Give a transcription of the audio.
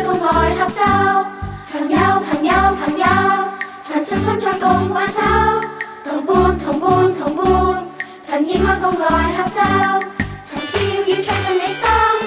共來合奏，朋友朋友朋友，憑信心再共挽手，同伴同伴同伴，憑熱愛共來合奏，憑笑語唱盡你心。